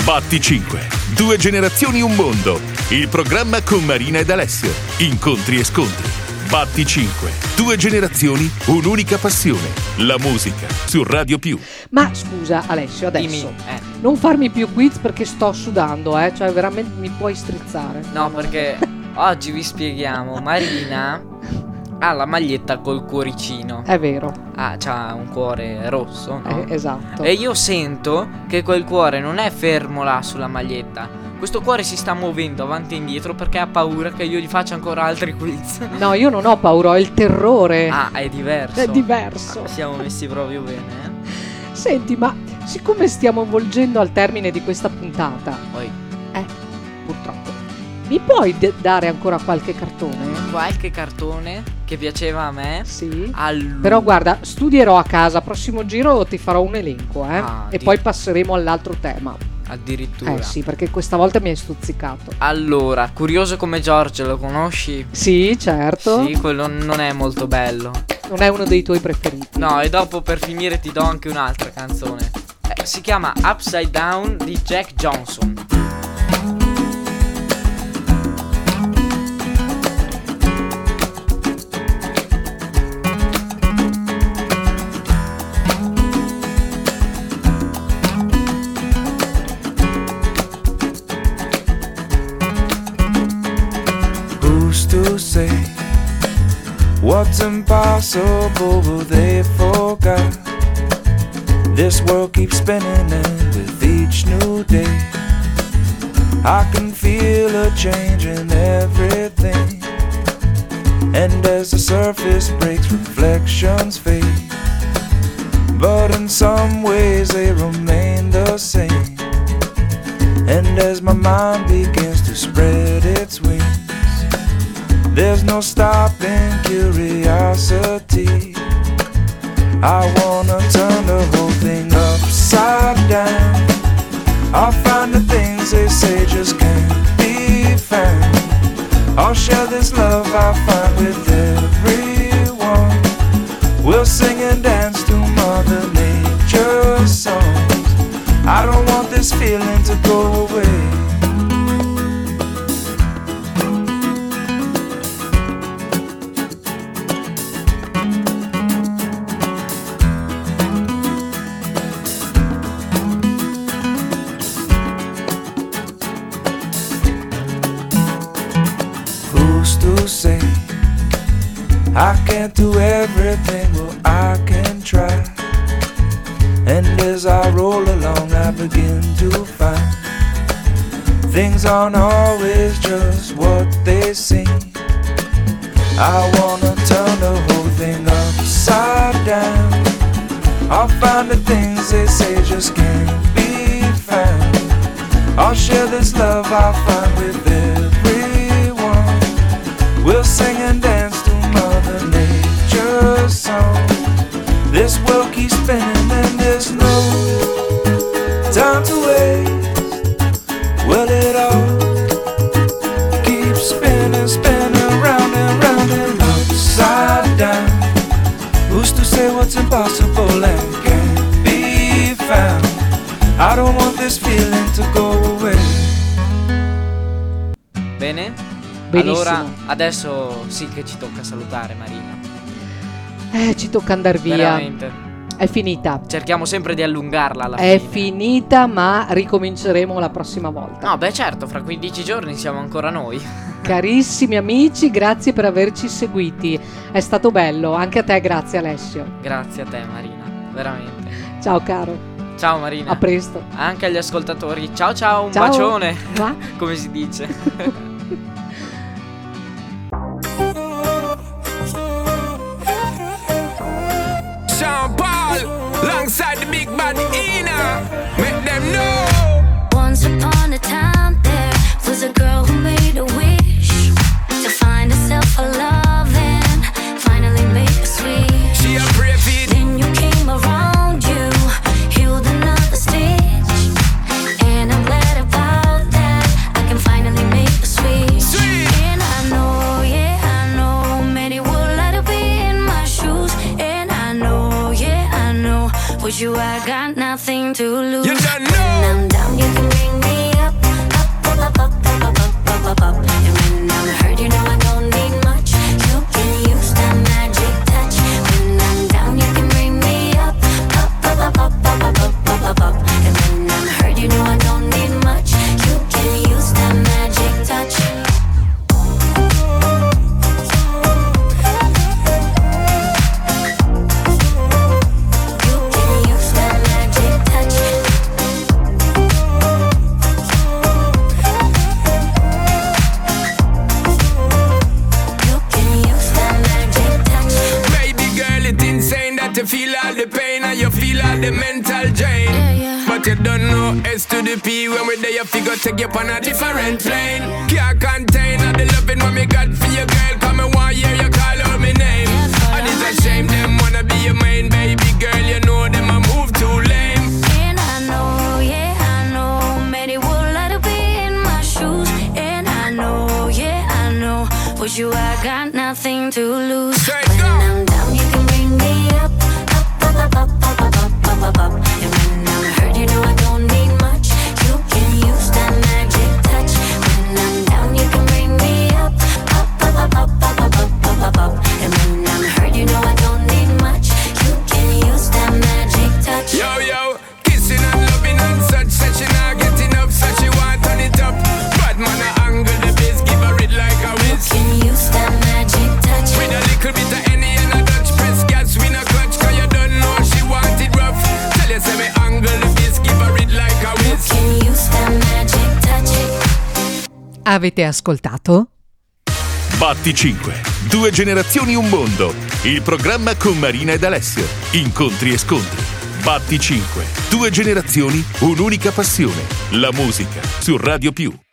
Batti 5. 2 generazioni, un mondo. Il programma con Marina ed Alessio. Incontri e scontri. Batti 5. 2 generazioni, un'unica passione. La musica su Radio Più. Ma scusa Alessio, adesso non farmi più quiz perché sto sudando, cioè veramente mi puoi strizzare. No, perché oggi vi spieghiamo. Marina ha la maglietta col cuoricino. È vero. C'ha un cuore rosso, no? Esatto. E io sento che quel cuore non è fermo là sulla maglietta. Questo cuore si sta muovendo avanti e indietro perché ha paura che io gli faccia ancora altri quiz. No, io non ho paura, ho il terrore. È diverso. È diverso. Siamo messi proprio bene, Senti, ma siccome stiamo volgendo al termine di questa puntata, purtroppo, mi puoi dare ancora qualche cartone? Qualche cartone che piaceva a me? Sì. Però guarda, studierò a casa, prossimo giro ti farò un elenco, e poi passeremo all'altro tema. Addirittura. Sì, perché questa volta mi hai stuzzicato. Allora, Curioso come George, lo conosci? Sì, certo. Sì, quello non è molto bello. Non è uno dei tuoi preferiti. No, e dopo per finire ti do anche un'altra canzone. Si chiama Upside Down di Jack Johnson. To say what's impossible, will they forgot? This world keeps spinning, and with each new day I can feel a change in everything. And as the surface breaks, reflections fade, but in some ways they remain the same. And as my mind begins to spread its wings, there's no stopping curiosity. I wanna turn the whole thing upside down. I'll find the things they say just can't be found. I'll share this love I find with everyone. We'll sing and dance to Mother Nature's songs. I don't want this feeling to go away. To say I can't do everything, well I can try. And as I roll along I begin to find things aren't always just what they seem. I wanna turn the whole thing upside down. I'll find the things they say just can't be found. I'll share this love I find with everyone. We'll sing and dance to Mother Nature's song. This world keeps spinning and there's no time to waste. Well, it all keeps spinning, spinning round and round and upside down. Who's to say what's impossible and can't be found? I don't want this feeling to go away. Bene? Benissimo. Allora, adesso sì che ci tocca salutare, Marina. Ci tocca andare via. Veramente. È finita. Cerchiamo sempre di allungarla alla fine. È finita, ma ricominceremo la prossima volta. No, beh certo, fra 15 giorni siamo ancora noi. Carissimi amici, grazie per averci seguiti. È stato bello, anche a te grazie Alessio. Grazie a te Marina, veramente. Ciao caro. Ciao Marina. A presto. Anche agli ascoltatori. Ciao ciao, un ciao. bacione. Va? Come si dice. Sean Paul, alongside the big bad Ina, make them know. Once upon a time there was a girl who made a wish to find herself a love and finally make a switch. She a brave it. Then you came around, you healed another stitch, and I'm glad about that. I can finally make a switch. to the P. When we're there, you figure take you on a different plane. Can't contain all the loving what me got for your girl. Come and one year you call out my name. And it's a shame them wanna be your main baby girl. You know them a move too lame. And I know, yeah, I know, many would like to be in my shoes. And I know, yeah, I know, for you I got nothing to lose. Straight When go. I'm down, you can bring me up, up, up, up, up, up, up, up, up, up. And when I'm hurt, you know I don't need much. You can use that magic touch. When I'm down, you can bring me up, up, up, up, up, up, up, up, up, up, up. And when I'm hurt, you know I don't need much. You can use that magic touch. Yo, yo, kissing and loving and such. Said she not get enough, so she want turn it up. Bad man a angle the bass, give her it like a whiz. Can use that magic touch. With a little bit of any and a Dutch press gas, we no clutch, cause you don't know she want it rough. Tell you say me angle the bass, give her it like a whiz. Can use that magic touch. Avete ascoltato? Batti 5. 2 generazioni, un mondo. Il programma con Marina ed Alessio. Incontri e scontri. Batti 5. 2 generazioni, un'unica passione. La musica su Radio Più.